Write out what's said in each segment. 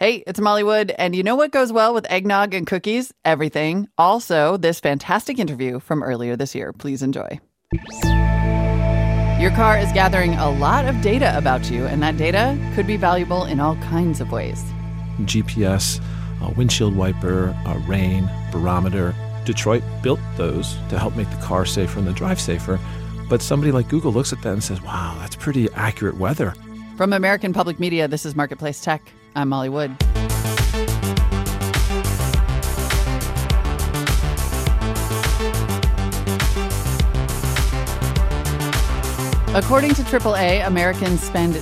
Hey, it's Molly Wood, and you know what goes well with eggnog and cookies? Everything. Also, this fantastic interview from earlier this year. Please enjoy. Your car is gathering a lot of data about you, and that data could be valuable in all kinds of ways. GPS, windshield wiper, rain, barometer. Detroit built those to help make the car safer and the drive safer. But somebody like Google looks at that and says, wow, that's pretty accurate weather. From American Public Media, this is Marketplace Tech. I'm Molly Wood. According to AAA, Americans spend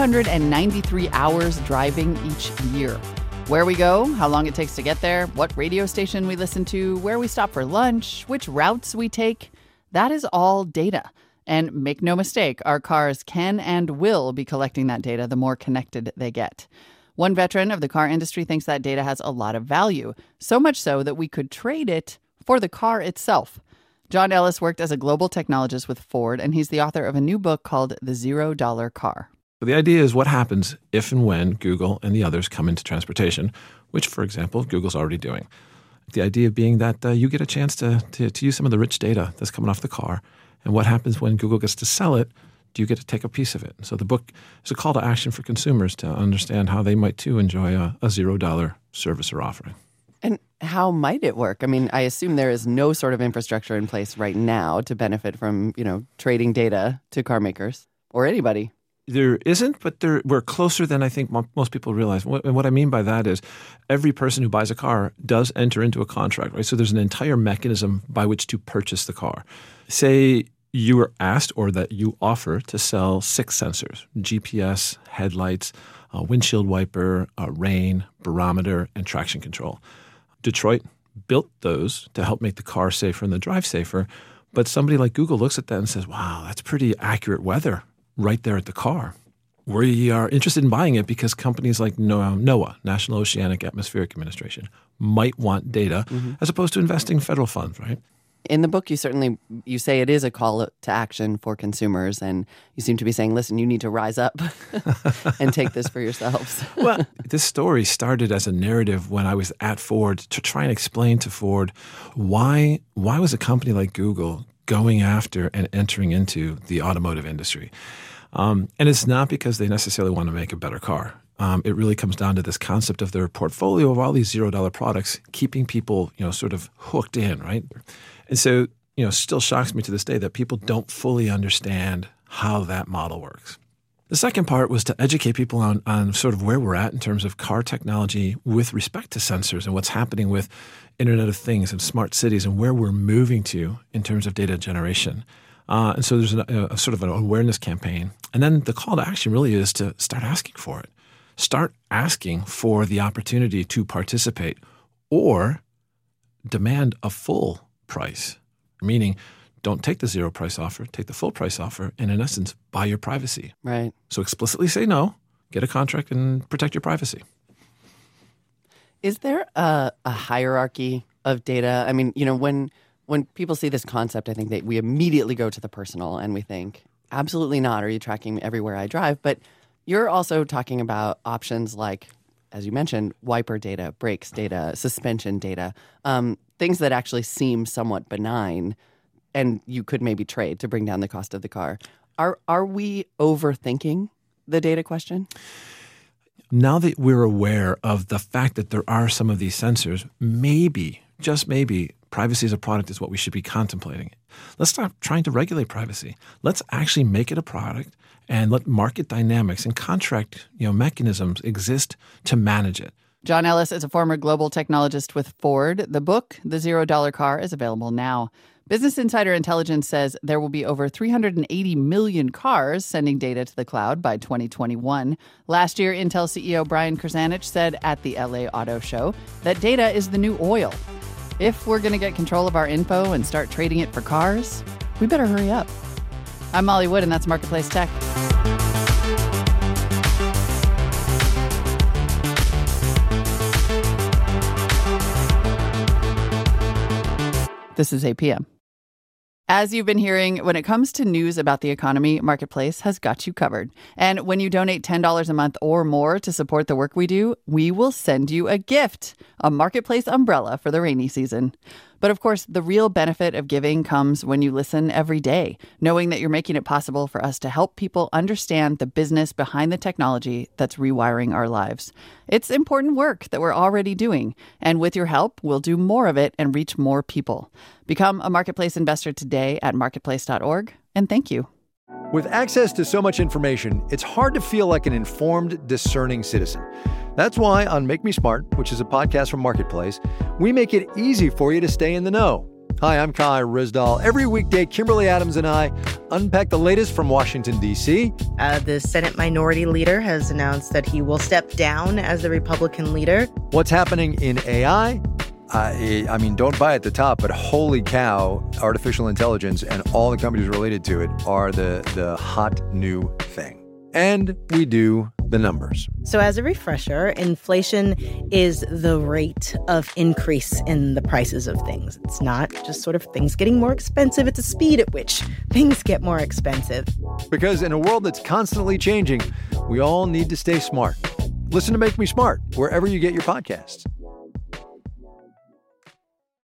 293 hours driving each year. Where we go, how long it takes to get there, what radio station we listen to, where we stop for lunch, which routes we take, that is all data. And make no mistake, our cars can and will be collecting that data the more connected they get. One veteran of the car industry thinks that data has a lot of value, so much so that we could trade it for the car itself. John Ellis worked as a global technologist with Ford, and he's the author of a new book called The $0 Car. So the idea is what happens if and when Google and the others come into transportation, which, for example, Google's already doing. The idea being that you get a chance to use some of the rich data that's coming off the car. And what happens when Google gets to sell it? Do you get to take a piece of it? So the book is a call to action for consumers to understand how they might, too, enjoy a $0 service or offering. And how might it work? I mean, I assume there is no sort of infrastructure in place right now to benefit from, trading data to car makers or anybody. There isn't, but we're closer than I think most people realize. And what I mean by that is every person who buys a car does enter into a contract, right? So there's an entire mechanism by which to purchase the car. Say you were asked or that you offer to sell 6 sensors: GPS, headlights, windshield wiper, rain, barometer, and traction control. Detroit built those to help make the car safer and the drive safer. But somebody like Google looks at that and says, wow, that's pretty accurate weather right there at the car. We are interested in buying it because companies like NOAA, National Oceanic Atmospheric Administration, might want data as opposed to investing federal funds, right? In the book, you say it is a call to action for consumers, and you seem to be saying, listen, you need to rise up and take this for yourselves. Well, this story started as a narrative when I was at Ford to try and explain to Ford why was a company like Google going after and entering into the automotive industry. And it's not because they necessarily want to make a better car. It really comes down to this concept of their portfolio of all these $0 products, keeping people, sort of hooked in, right? And so, still shocks me to this day that people don't fully understand how that model works. The second part was to educate people on sort of where we're at in terms of car technology with respect to sensors and what's happening with Internet of Things and smart cities and where we're moving to in terms of data generation. And so there's a sort of an awareness campaign. And then the call to action really is to start asking for it. Start asking for the opportunity to participate or demand a full price, meaning don't take the zero price offer, take the full price offer, and in essence, buy your privacy. Right. So explicitly say no, get a contract, and protect your privacy. Is there a hierarchy of data? I mean, when people see this concept, I think that we immediately go to the personal and we think, absolutely not. Are you tracking me everywhere I drive? But you're also talking about options like, as you mentioned, wiper data, brakes data, suspension data, things that actually seem somewhat benign and you could maybe trade to bring down the cost of the car. Are we overthinking the data question? Now that we're aware of the fact that there are some of these sensors, maybe, just maybe, privacy as a product is what we should be contemplating. Let's stop trying to regulate privacy. Let's actually make it a product and let market dynamics and contract mechanisms exist to manage it. John Ellis is a former global technologist with Ford. The book, The $0 Car, is available now. Business Insider Intelligence says there will be over 380 million cars sending data to the cloud by 2021. Last year, Intel CEO Brian Krzanich said at the LA Auto Show that data is the new oil. If we're going to get control of our info and start trading it for cars, we better hurry up. I'm Molly Wood, and that's Marketplace Tech. This is APM. As you've been hearing, when it comes to news about the economy, Marketplace has got you covered. And when you donate $10 a month or more to support the work we do, we will send you a gift, a Marketplace umbrella for the rainy season. But of course, the real benefit of giving comes when you listen every day, knowing that you're making it possible for us to help people understand the business behind the technology that's rewiring our lives. It's important work that we're already doing, and with your help, we'll do more of it and reach more people. Become a Marketplace investor today at marketplace.org, and thank you. With access to so much information, it's hard to feel like an informed, discerning citizen. That's why on Make Me Smart, which is a podcast from Marketplace, we make it easy for you to stay in the know. Hi, I'm Kai Ryssdal. Every weekday, Kimberly Adams and I unpack the latest from Washington, D.C. The Senate Minority Leader has announced that he will step down as the Republican leader. What's happening in AI? I mean, don't buy at the top, but holy cow, artificial intelligence and all the companies related to it are the hot new thing. And we do the numbers. So as a refresher, inflation is the rate of increase in the prices of things. It's not just sort of things getting more expensive. It's a speed at which things get more expensive. Because in a world that's constantly changing, we all need to stay smart. Listen to Make Me Smart wherever you get your podcasts.